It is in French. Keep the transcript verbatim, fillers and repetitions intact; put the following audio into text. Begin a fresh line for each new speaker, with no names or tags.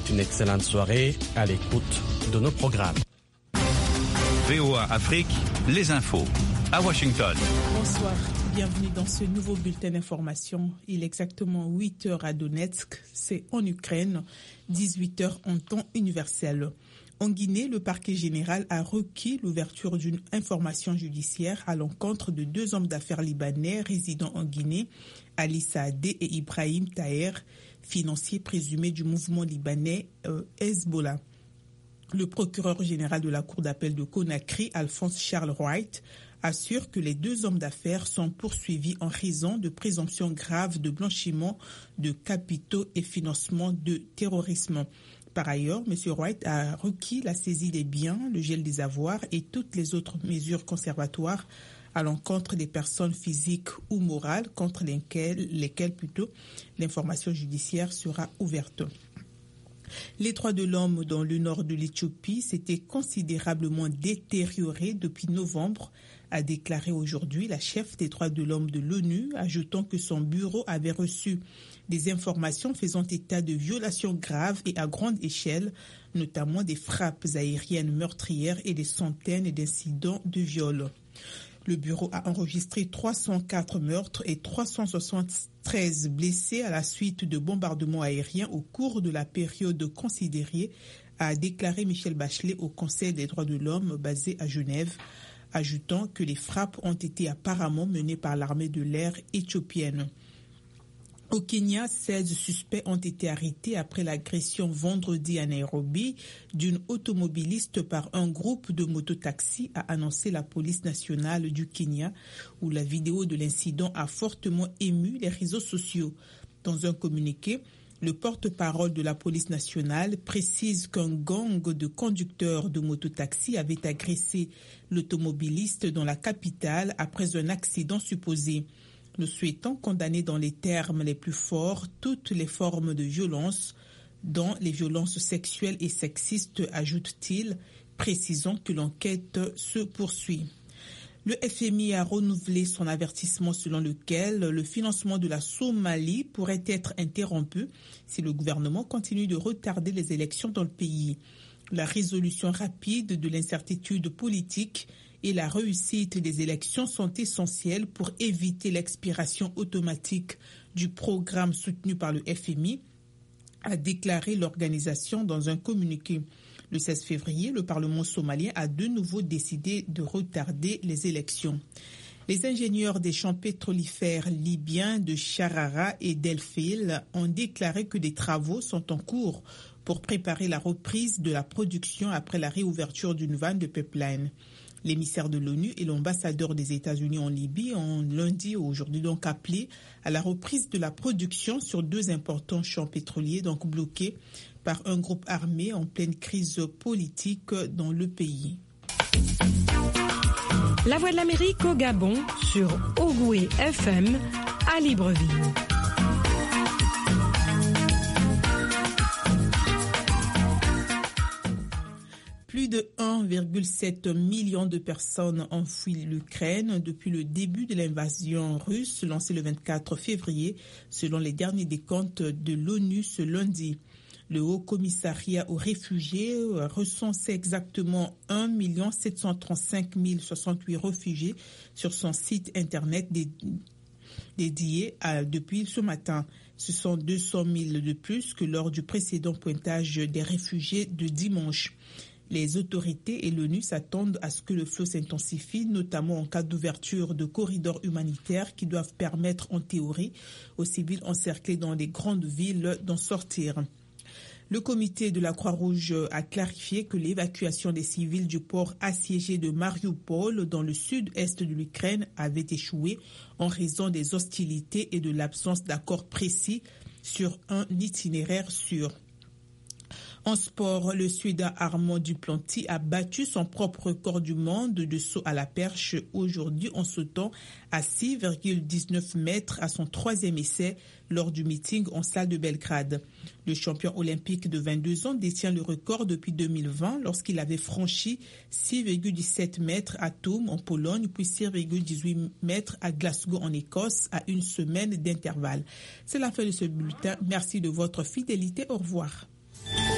souhaite une excellente soirée à l'écoute de nos programmes.
V O A Afrique, les infos à Washington.
Bonsoir, bienvenue dans ce nouveau bulletin d'information. Il est exactement huit heures à Donetsk, c'est en Ukraine, dix-huit heures en temps universel. En Guinée, le parquet général a requis l'ouverture d'une information judiciaire à l'encontre de deux hommes d'affaires libanais résidant en Guinée, Ali Saadé et Ibrahim Taher, financiers présumés du mouvement libanais euh, Hezbollah. Le procureur général de la Cour d'appel de Conakry, Alphonse Charles Wright, assure que les deux hommes d'affaires sont poursuivis en raison de présomptions graves de blanchiment de capitaux et financement de terrorisme. Par ailleurs, M. Wright a requis la saisie des biens, le gel des avoirs et toutes les autres mesures conservatoires à l'encontre des personnes physiques ou morales contre lesquelles, lesquelles plutôt, l'information judiciaire sera ouverte. Les droits de l'homme dans le nord de l'Éthiopie s'étaient considérablement détériorés depuis novembre, a déclaré aujourd'hui la chef des droits de l'homme de l'ONU, ajoutant que son bureau avait reçu des informations faisant état de violations graves et à grande échelle, notamment des frappes aériennes meurtrières et des centaines d'incidents de viol. Le bureau a enregistré trois cent quatre meurtres et trois cent soixante-treize blessés à la suite de bombardements aériens au cours de la période considérée, a déclaré Michelle Bachelet au Conseil des droits de l'homme basé à Genève, ajoutant que les frappes ont été apparemment menées par l'armée de l'air éthiopienne. Au Kenya, seize suspects ont été arrêtés après l'agression vendredi à Nairobi d'une automobiliste par un groupe de mototaxis, a annoncé la police nationale du Kenya, où la vidéo de l'incident a fortement ému les réseaux sociaux. Dans un communiqué, le porte-parole de la police nationale précise qu'un gang de conducteurs de mototaxis avait agressé l'automobiliste dans la capitale après un accident supposé. Nous souhaitons condamner dans les termes les plus forts toutes les formes de violence, dont les violences sexuelles et sexistes, ajoute-t-il, précisant que l'enquête se poursuit. Le F M I a renouvelé son avertissement selon lequel le financement de la Somalie pourrait être interrompu si le gouvernement continue de retarder les élections dans le pays. La résolution rapide de l'incertitude politique et la réussite des élections sont essentielles pour éviter l'expiration automatique du programme soutenu par le F M I, a déclaré l'organisation dans un communiqué. Le seize février, le Parlement somalien a de nouveau décidé de retarder les élections. Les ingénieurs des champs pétrolifères libyens de Charara et d'El Feel ont déclaré que des travaux sont en cours pour préparer la reprise de la production après la réouverture d'une vanne de pipeline. L'émissaire de l'ONU et l'ambassadeur des États-Unis en Libye ont lundi aujourd'hui donc appelé à la reprise de la production sur deux importants champs pétroliers donc bloqués par un groupe armé en pleine crise politique dans le pays.
La Voix de l'Amérique au Gabon sur Ogoué F M à Libreville.
Plus de un virgule sept million de personnes ont fui l'Ukraine depuis le début de l'invasion russe lancée le vingt-quatre février, selon les derniers décomptes de l'ONU ce lundi. Le Haut Commissariat aux réfugiés recensait exactement un million sept cent trente-cinq mille soixante-huit réfugiés sur son site internet dédié à, depuis ce matin. Ce sont deux cent mille de plus que lors du précédent pointage des réfugiés de dimanche. Les autorités et l'ONU s'attendent à ce que le flot s'intensifie, notamment en cas d'ouverture de corridors humanitaires qui doivent permettre en théorie aux civils encerclés dans les grandes villes d'en sortir. Le comité de la Croix-Rouge a clarifié que l'évacuation des civils du port assiégé de Mariupol dans le sud-est de l'Ukraine avait échoué en raison des hostilités et de l'absence d'accord précis sur un itinéraire sûr. En sport, le Suédois Armand Duplantis a battu son propre record du monde de saut à la perche aujourd'hui en sautant à six virgule dix-neuf mètres à son troisième essai lors du meeting en salle de Belgrade. Le champion olympique de vingt-deux ans détient le record depuis deux mille vingt lorsqu'il avait franchi six virgule dix-sept mètres à Thun en Pologne puis six virgule dix-huit mètres à Glasgow en Écosse à une semaine d'intervalle. C'est la fin de ce bulletin. Merci de votre fidélité. Au revoir.